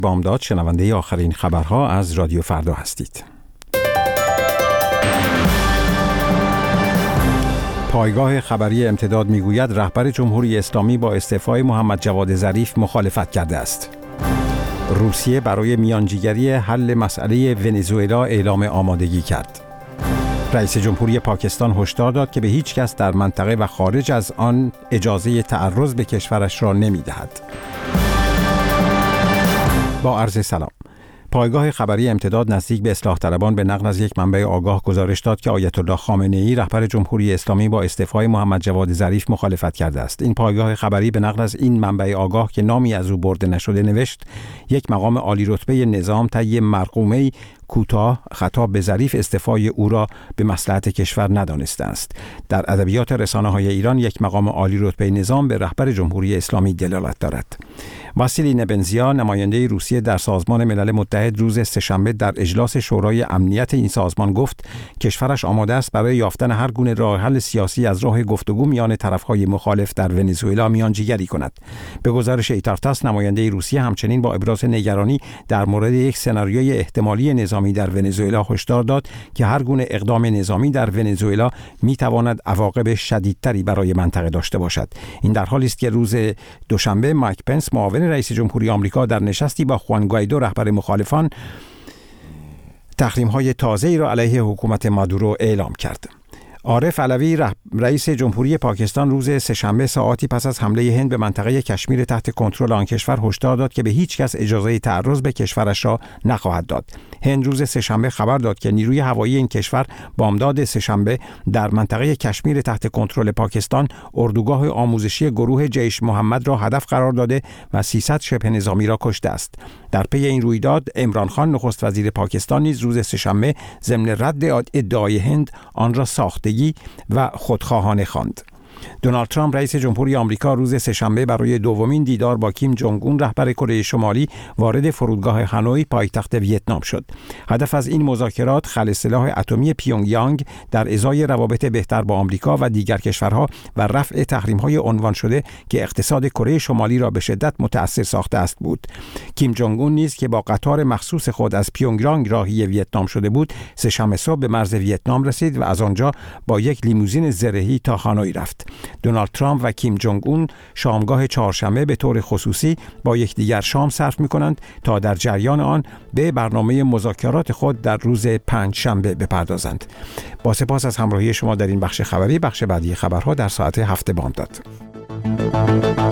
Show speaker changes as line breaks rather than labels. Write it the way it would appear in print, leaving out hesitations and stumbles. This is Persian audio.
بامداد شنونده آخرین خبرها از رادیو فردا هستید. پایگاه خبری امتداد میگوید رهبر جمهوری اسلامی با استعفای محمد جواد ظریف مخالفت کرده است. روسیه برای میانجیگری حل مسئله ونزوئلا اعلام آمادگی کرد. رئیس جمهوری پاکستان هشدار داد که به هیچ کس در منطقه و خارج از آن اجازه تعرض به کشورش را نمی‌دهد. با عرض سلام. پایگاه خبری امتداد نزدیک به اصلاح طلبان به نقل از یک منبع آگاه گزارش داد که آیت الله خامنه‌ای رهبر جمهوری اسلامی با استعفای محمد جواد ظریف مخالفت کرده است. این پایگاه خبری به نقل از این منبع آگاه که نامی از او برده نشده نوشت: یک مقام عالی رتبه نظام طی مرقومه‌ای کوتاه خطاب به ظریف استعفای او را به مصلحت کشور ندانسته است. در ادبیات رسانه‌های ایران یک مقام عالی رتبه نظام به رهبر جمهوری اسلامی دلالت دارد. واسیلی نبنزیا نماینده روسیه در سازمان ملل متحد روز سه‌شنبه در اجلاس شورای امنیت این سازمان گفت کشورش آماده است برای یافتن هر گونه راه حل سیاسی از راه گفتگو میان طرف‌های مخالف در ونزوئلا میانجیگری کند. به گزارش ایتارتاس نماینده روسیه همچنین با ابراز نگرانی در مورد یک سناریوی احتمالی نظامی در ونزوئلا هشدار داد که هر گونه اقدام نظامی در ونزوئلا میتواند عواقب شدیدتری برای منطقه داشته باشد. این در حالی است که روز دوشنبه مایک پنس معاون رئیس جمهوری آمریکا در نشستی با خوان گوایدو رهبر مخالفان تحریم‌های تازه‌ای را علیه حکومت مادورو اعلام کرد. عارف علوی رئیس جمهوری پاکستان روز سه‌شنبه ساعاتی پس از حمله هند به منطقه کشمیر تحت کنترل آن کشور هشدار داد که به هیچ کس اجازه تعرض به کشورش را نخواهد داد. هند روز سه‌شنبه خبر داد که نیروی هوایی این کشور بامداد سه‌شنبه در منطقه کشمیر تحت کنترل پاکستان اردوگاه آموزشی گروه جیش محمد را هدف قرار داده و 300 شبه نظامی را کشته است. در پی این رویداد عمران خان نخست وزیر پاکستان نیز روز سه‌شنبه ضمن رد ادعای هند آن را ساختگی و خودخواهانه خواند. دونالد ترامپ رئیس جمهوری آمریکا روز سه‌شنبه برای دومین دیدار با کیم جونگ اون رهبر کره شمالی وارد فرودگاه هانوی پایتخت ویتنام شد. هدف از این مذاکرات خلع سلاح اتمی پیونگ یانگ در ازای روابط بهتر با آمریکا و دیگر کشورها و رفع تحریم‌های عنوان شده که اقتصاد کره شمالی را به شدت متأثر ساخته است بود. کیم جونگ اون نیز که با قطار مخصوص خود از پیونگ یانگ راهی ویتنام شده بود، سه‌شنبه صبح به مرز ویتنام رسید و از آنجا با یک لیموزین زرهی تا هانوی رفت. دونالد ترامپ و کیم جونگ اون شامگاه چهارشنبه به طور خصوصی با یکدیگر شام صرف می‌کنند تا در جریان آن به برنامه مذاکرات خود در روز پنجشنبه بپردازند. با سپاس از همراهی شما در این بخش خبری. بخش بعدی خبرها در ساعت 7 بامداد.